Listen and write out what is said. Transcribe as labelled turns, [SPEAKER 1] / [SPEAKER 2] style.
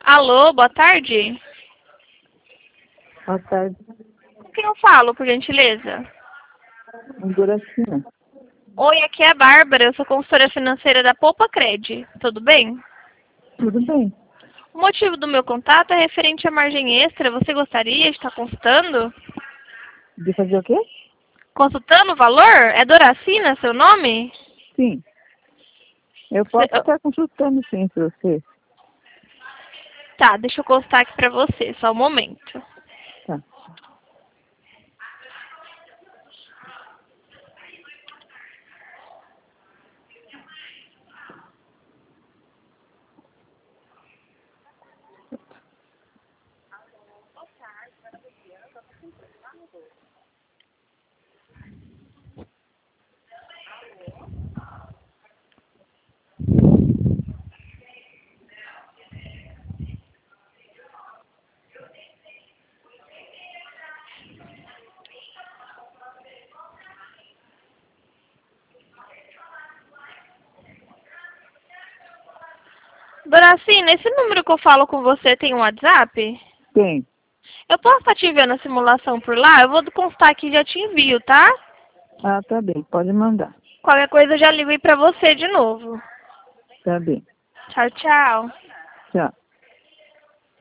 [SPEAKER 1] Alô, boa tarde.
[SPEAKER 2] Boa tarde.
[SPEAKER 1] Com quem eu falo, por gentileza?
[SPEAKER 2] Doracina.
[SPEAKER 1] Oi, aqui é a Bárbara, eu sou consultora financeira da Poupa Cred. Tudo bem?
[SPEAKER 2] Tudo bem?
[SPEAKER 1] O motivo do meu contato é referente à margem extra. Você gostaria de estar consultando?
[SPEAKER 2] De fazer o quê?
[SPEAKER 1] Consultando o valor? É Doracina seu nome?
[SPEAKER 2] Sim. Eu posso estar consultando sim, se você.
[SPEAKER 1] Tá, deixa eu consultar aqui pra você, só um momento.
[SPEAKER 2] Tá.
[SPEAKER 1] Doracina, esse número que eu falo com você tem um WhatsApp?
[SPEAKER 2] Tem.
[SPEAKER 1] Eu posso estar te enviando a simulação por lá? Eu vou constar aqui e já te envio, tá?
[SPEAKER 2] Ah, tá bem. Pode mandar.
[SPEAKER 1] Qualquer coisa eu já ligo aí pra você de novo.
[SPEAKER 2] Tá bem.
[SPEAKER 1] Tchau, tchau.
[SPEAKER 2] Tchau.